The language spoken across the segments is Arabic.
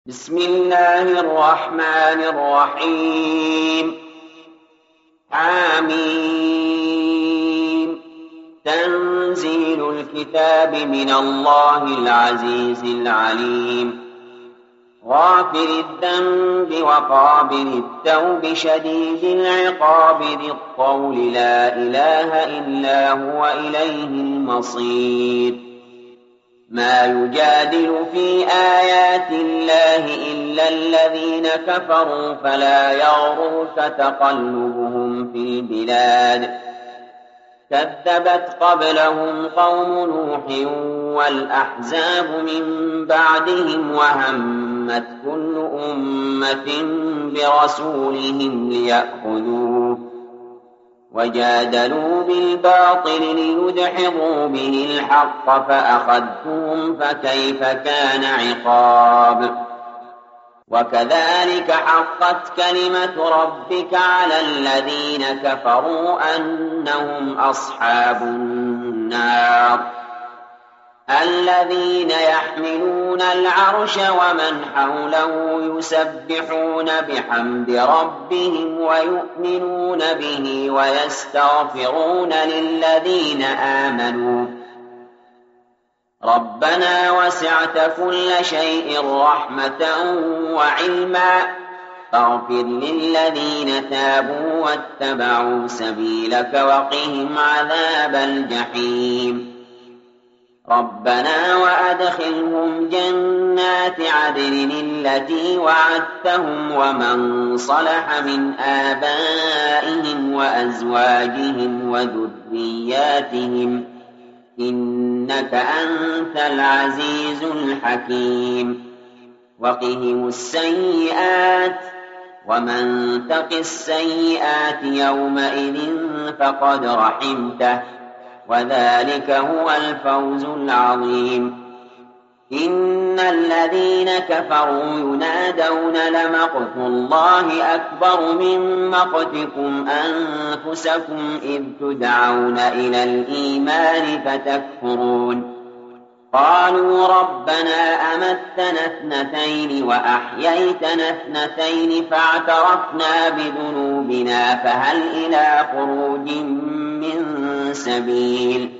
بسم الله الرحمن الرحيم. حميم. تنزيل الكتاب من الله العزيز العليم. غافر الذنب وقابل التوب شديد العقاب ذي الطول لا إله إلا هو إليه المصير. ما يجادل في آيات الله إلا الذين كفروا فلا يغررك تقلبهم في البلاد. كذبت قبلهم قوم نوح والأحزاب من بعدهم وهمت كل أمة برسولهم ليأخذوه وجادلوا بالباطل ليدحضوا به الحق فأخذتهم فكيف كان عقاب. وكذلك حقت كلمة ربك على الذين كفروا أنهم أصحاب النار. الذين يحملون العرش ومن حوله يسبحون بحمد ربهم ويؤمنون به ويستغفرون للذين آمنوا ربنا وسعت كل شيء رحمة وعلما فاغفر للذين تابوا واتبعوا سبيلك وقهم عذاب الجحيم. ربنا وأدخلهم جنات عدن التي وعدتهم ومن صلح من آبائهم وأزواجهم وذرياتهم إنك أنت العزيز الحكيم. وقهم السيئات ومن تق السيئات يومئذ فقد رحمته وذلك هو الفوز العظيم. إن الذين كفروا ينادون لمقت الله أكبر من مقتكم أنفسكم إذ تدعون إلى الإيمان فتكفرون. قالوا ربنا أمتنا اثنتين وأحييتنا اثنتين فاعترفنا بذنوبنا فهل إلى خروج من سبيل.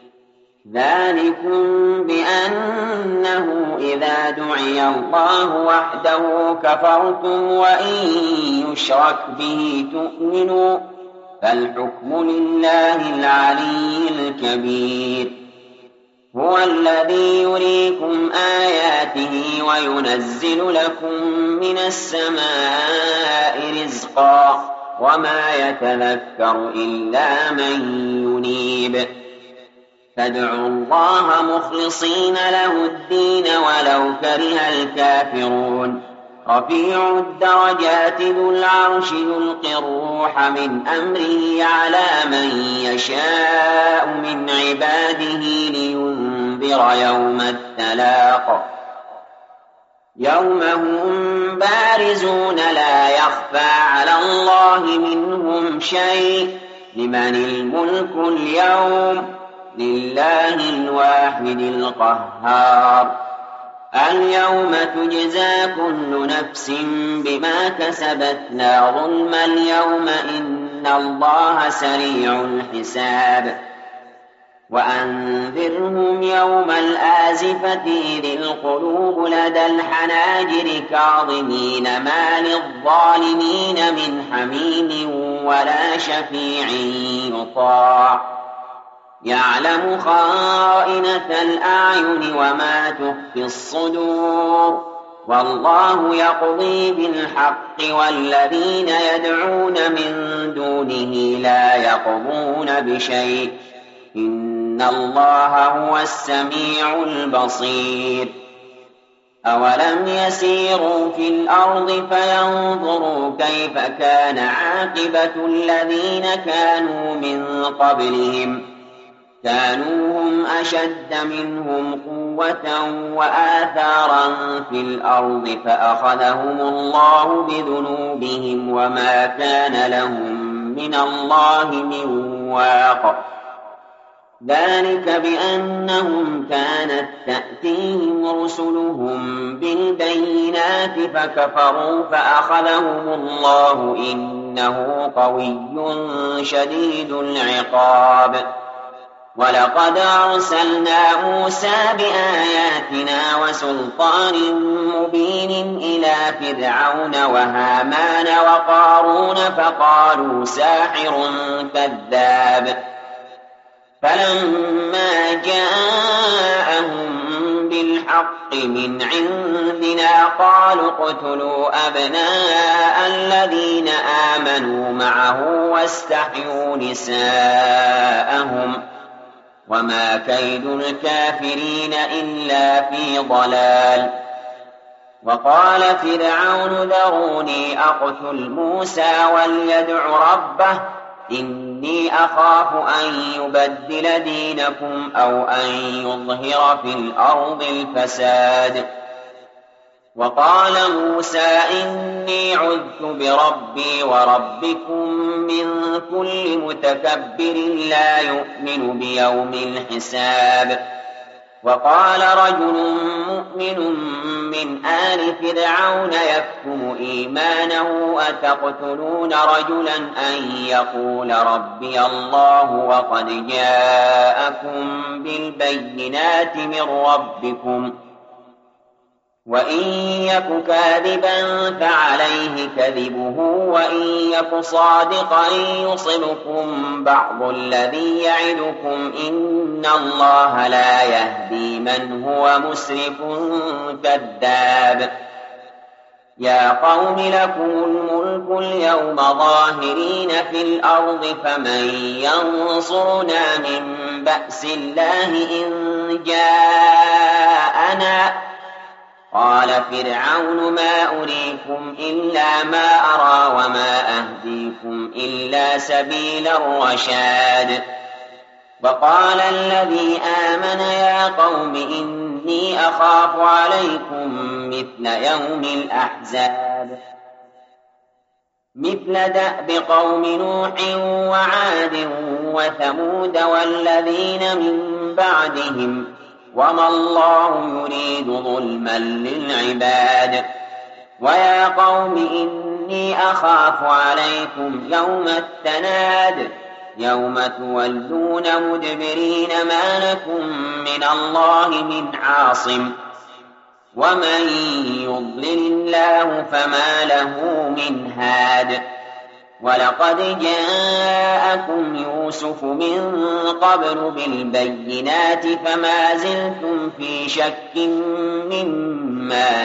ذلكم بأنه إذا دعي الله وحده كفرتم وإن يشرك به تؤمنوا فالحكم لله العلي الكبير. هو الذي يريكم آياته وينزل لكم من السماء رزقا وما يتذكر إلا من ينيب. فادعوا الله مخلصين له الدين ولو كره الكافرون. رفيع الدرجات ذو العرش يلقي الروح من أمره على من يشاء من عباده لينذر يوم التلاق يوم هم بارزون لا يخفى على الله منهم شيء. لمن الملك اليوم لله الواحد القهار. اليوم تجزى كل نفس بما كسبت لا ظلم اليوم إن الله سريع الحساب. وأنذرهم يوم الآزفة إذ القلوب لدى الحناجر كاظمين ما للظالمين من حميم ولا شفيع يطاع. يعلم خائنة الأعين وما تخفي الصدور والله يقضي بالحق والذين يدعون من دونه لا يقضون بشيء إن الله هو السميع البصير. أولم يسيروا في الأرض فينظروا كيف كان عاقبة الذين كانوا من قبلهم كانوا هم أشد منهم قوة وآثارا في الأرض فأخذهم الله بذنوبهم وما كان لهم من الله من واق. ذلك بأنهم كانت تأتيهم رسلهم بالبينات فكفروا فأخذهم الله إنه قوي شديد العقاب ولقد أرسلنا موسى بآياتنا وسلطان مبين إلى فرعون وهامان وقارون فقالوا ساحر كذاب فلما جاءهم بالحق من عندنا قالوا اقتلوا أبناء الذين آمنوا معه واستحيوا نساءهم وما كيد الكافرين إلا في ضلال وقال فرعون ذروني أقتل موسى وليدع ربه إني أخاف أن يبدل دينكم أو أن يظهر في الأرض الفساد وقال موسى إني عذت بربي وربكم من كل متكبر لا يؤمن بيوم الحساب وقال رجل مؤمن من آل فرعون يكتم إيمانه أتقتلون رجلا أن يقول ربي الله وقد جاءكم بالبينات من ربكم وإن يك كاذبا فعليه كذبه وإن يك صادقا يصبكم بعض الذي يعدكم إن الله لا يهدي من هو مسرف كذاب يا قوم لكم الملك اليوم ظاهرين في الأرض فمن ينصرنا من بأس الله إن جاءنا قال فرعون ما أريكم إلا ما أرى وما أهديكم إلا سبيل الرشاد وقال الذي آمن يا قوم إني أخاف عليكم مثل يوم الأحزاب مثل دأب قوم نوح وعاد وثمود والذين من بعدهم وما الله يريد ظلما للعباد ويا قوم إني أخاف عليكم يوم التناد يوم تولون مدبرين ما لكم من الله من عاصم ومن يضلل الله فما له من هاد ولقد جاءكم يوسف من قبل بالبينات فما زلتم في شك مما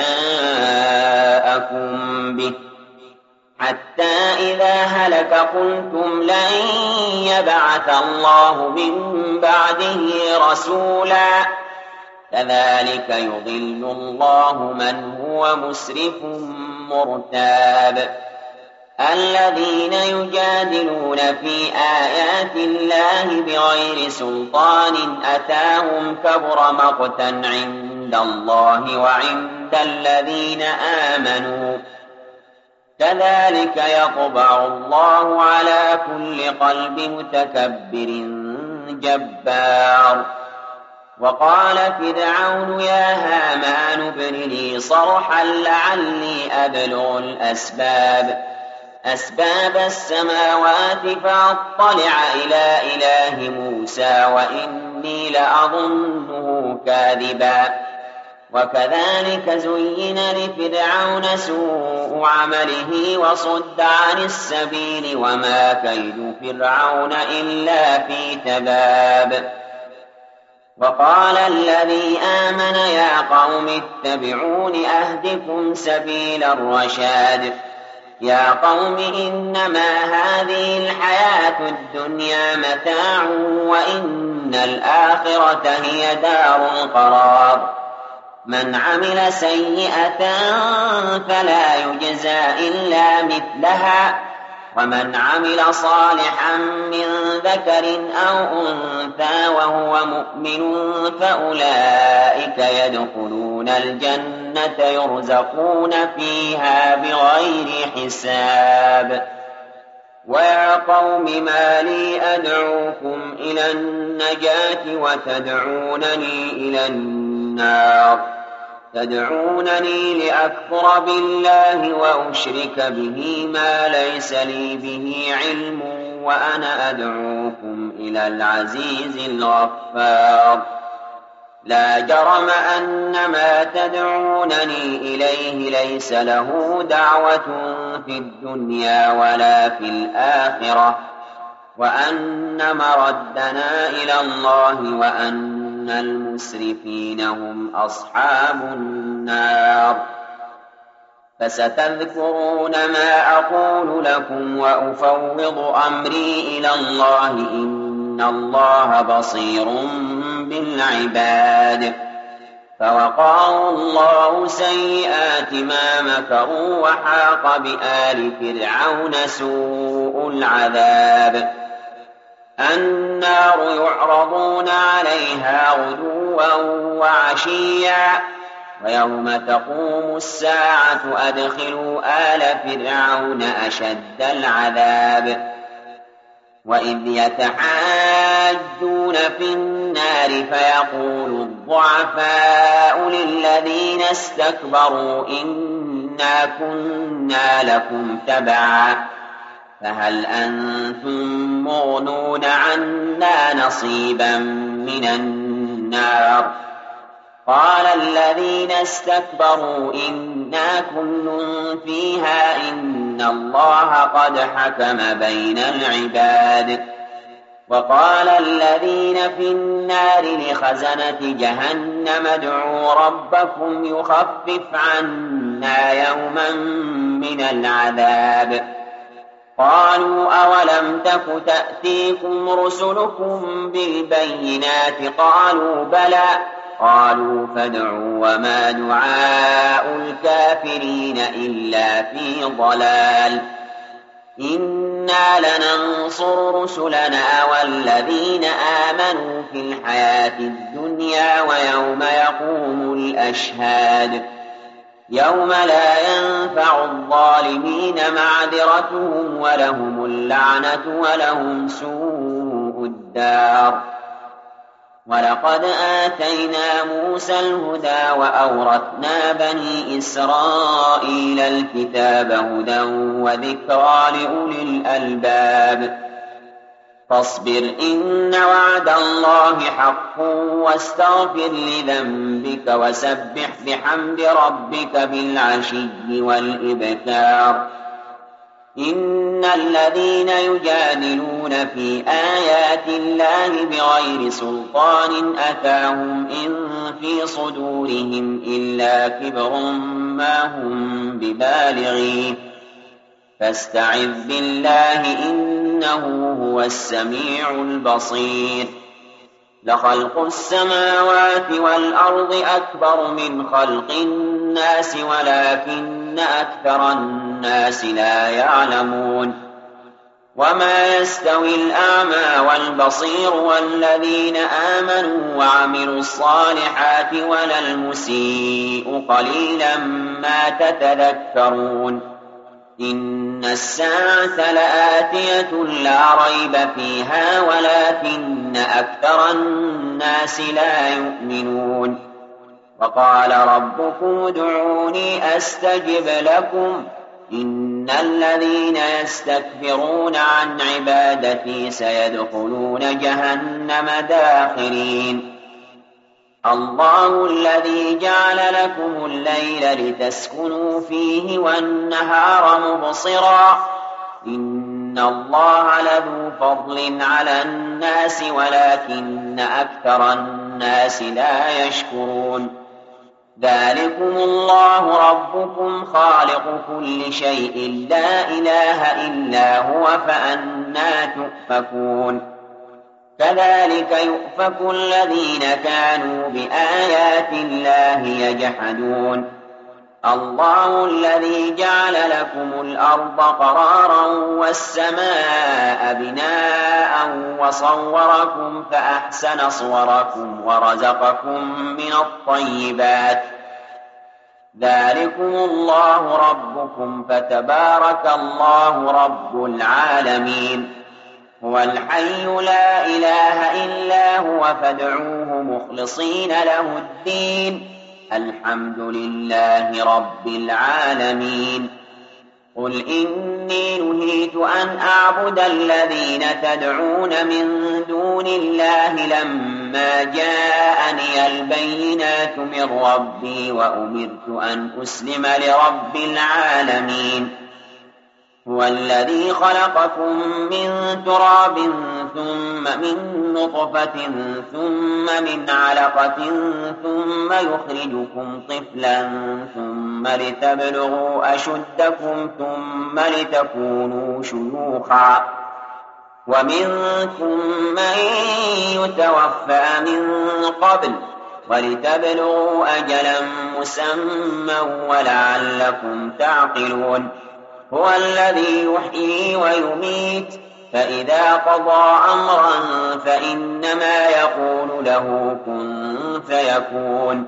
جاءكم به حتى إذا هلك قلتم لن يبعث الله من بعده رسولا كذلك يضل الله من هو مسرف مرتاب الذين يجادلون في آيات الله بغير سلطان أتاهم كبر مقتا عند الله وعند الذين آمنوا كذلك يطبع الله على كل قلب متكبر جبار وقال فرعون يا هامان ابن لي صرحا لعلي أبلغ أسباب السماوات فأطلع إلى إله موسى وإني لأظنه كاذبا وكذلك زين لفرعون سوء عمله وصد عن السبيل وما كيد فرعون إلا في تباب وقال الذي آمن يا قوم اتبعون أهدكم سبيل الرشاد يا قوم إنما هذه الحياة الدنيا متاع وإن الآخرة هي دار القرار من عمل سيئة فلا يجزى إلا مثلها ومن عمل صالحا من ذكر أو أنثى وهو مؤمن فأولئك يدخلون الجنة يرزقون فيها بغير حساب ويا قوم ما لي أدعوكم إلى النجاة وتدعونني إلى النار تدعونني لأكفر بالله وأشرك به ما ليس لي به علم وأنا أدعوكم إلى العزيز الغفار لا جرم أن ما تدعونني إليه ليس له دعوة في الدنيا ولا في الآخرة وأن مردنا إلى الله وأن المسرفين هم أصحاب النار فستذكرون ما أقول لكم وأفوض أمري إلى الله إن الله بصير بالعباد فوقاه الله سيئات ما مكروا وحاق بآل فرعون سوء العذاب النار يعرضون عليها غدوا وعشيا ويوم تقوم الساعة أدخلوا آل فرعون أشد العذاب وإذ يتحاجون في النار فيقول الضعفاء للذين استكبروا إنا كنا لكم تبعا فهل أنتم مغنون عنا نصيبا من النار قال الذين استكبروا إنا كل فيها إن الله قد حكم بين العباد وقال الذين في النار لخزنة جهنم ادعوا ربكم يخفف عنا يوما من العذاب قالوا أولم تك تأتيكم رسلكم بالبينات قالوا بلى قالوا فادعوا وما دعاء الكافرين إلا في ضلال إنا لننصر رسلنا والذين آمنوا في الحياة الدنيا ويوم يقوم الأشهاد يوم لا ينفع الظالمين معذرتهم ولهم اللعنة ولهم سوء الدار ولقد آتينا موسى الهدى وأورثنا بني إسرائيل الكتاب هدى وذكرى لأولي الألباب فاصبر إن وعد الله حق واستغفر لذنبك وسبح بحمد ربك بالعشي والإبكار إن الذين يجادلون في آيات الله بغير سلطان أتاهم إن في صدورهم إلا كبر ما هم ببالغيه فاستعذ بالله إنه هو السميع البصير لخلق السماوات والأرض أكبر من خلق الناس ولكن أكثر الناس لا يعلمون وما يستوي الأعمى والبصير والذين آمنوا وعملوا الصالحات ولا المسيء قليلا ما تتذكرون إن الساعة لآتية لا ريب فيها ولكن أكثر الناس لا يؤمنون وقال ربكم ادعوني أستجب لكم إن الذين يستكبرون عن عبادتي سيدخلون جهنم داخرين الله الذي جعل لكم الليل لتسكنوا فيه والنهار مبصرا إن الله لذو فضل على الناس ولكن أكثر الناس لا يشكرون ذلكم الله ربكم خالق كل شيء لا إله إلا هو فأنى تؤفكون كذلك يؤفك الذين كانوا بآيات الله يجحدون الله الذي جعل لكم الأرض قرارا والسماء بناء وصوركم فأحسن صوركم ورزقكم من الطيبات ذلكم الله ربكم فتبارك الله رب العالمين هو الحي لا إله إلا هو فادعوه مخلصين له الدين الحمد لله رب العالمين قل إني نهيت أن أعبد الذين تدعون من دون الله لما جاءني البينات من ربي وأمرت أن أسلم لرب العالمين هو الذي خلقكم من تراب ثم من نطفة ثم من علقة ثم يخرجكم طفلا ثم لتبلغوا أشدكم ثم لتكونوا شيوخا ومنكم من يتوفى من قبل ولتبلغوا أجلا مسمى ولعلكم تعقلون هو الذي يحيي ويميت فإذا قضى أمرا فإنما يقول له كن فيكون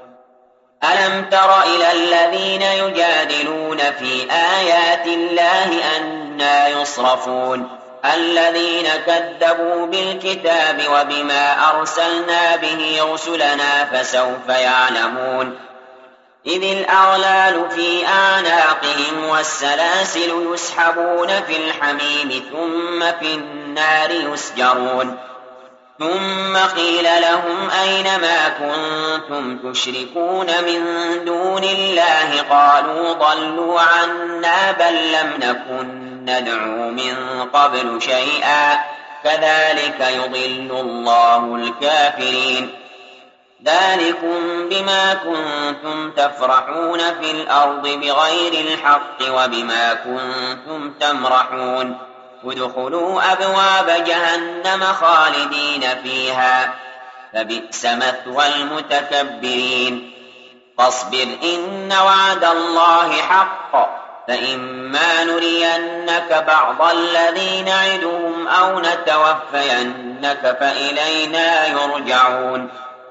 ألم تر إلى الذين يجادلون في آيات الله أنى يصرفون الذين كذبوا بالكتاب وبما أرسلنا به رسلنا فسوف يعلمون إذ الأغلال في أعناقهم والسلاسل يسحبون في الحميم ثم في النار يسجرون ثم قيل لهم أين ما كنتم تشركون من دون الله قالوا ضلوا عنا بل لم نكن ندعو من قبل شيئا كذلك يضل الله الكافرين ذلكم بما كنتم تفرحون في الأرض بغير الحق وبما كنتم تمرحون ادخلوا أبواب جهنم خالدين فيها فبئس مثوى المتكبرين فاصبر إن وعد الله حق فإما نرينك بعض الذي نعدهم أو نتوفينك فإلينا يرجعون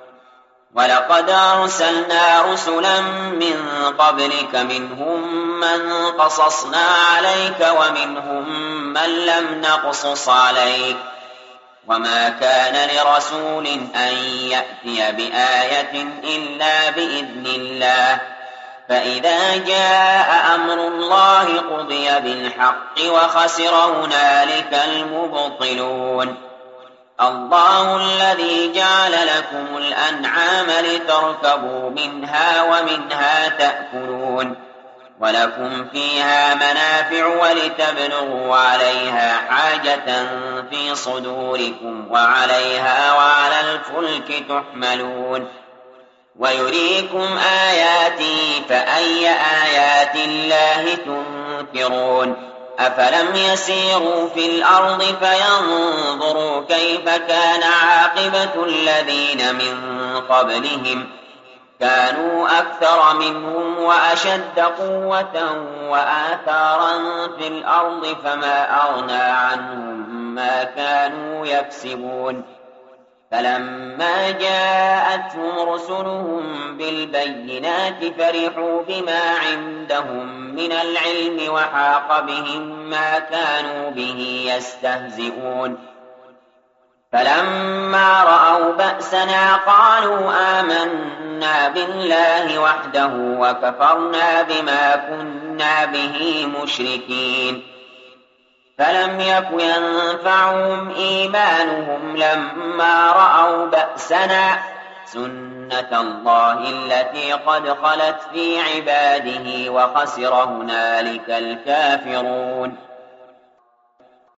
ولقد أرسلنا رسلا من قبلك منهم من قصصنا عليك ومنهم من لم نقصص عليك وما كان لرسول أن يأتي بآية إلا بإذن الله فإذا جاء أمر الله قضي بالحق وخسر هنالك المبطلون الله الذي جعل لكم الأنعام لتركبوا منها ومنها تأكلون ولكم فيها منافع ولتبلغوا عليها حاجة في صدوركم وعليها وعلى الفلك تحملون ويريكم آياته فأي آيات الله تنكرون أفلم يسيروا في الأرض فينظروا كيف كان عاقبة الذين من قبلهم كانوا أكثر منهم وأشد قوة وآثارا في الأرض فما أغنى عنهم ما كانوا يكسبون فلما جاءتهم رسلهم بالبينات فرحوا بما عندهم من العلم وحاق بهم ما كانوا به يستهزئون فلما رأوا بأسنا قالوا آمنا بالله وحده وكفرنا بما كنا به مشركين فلم يك ينفعهم إيمانهم لما رأوا بأسنا سنة الله التي قد خلت في عباده وخسر هنالك الكافرون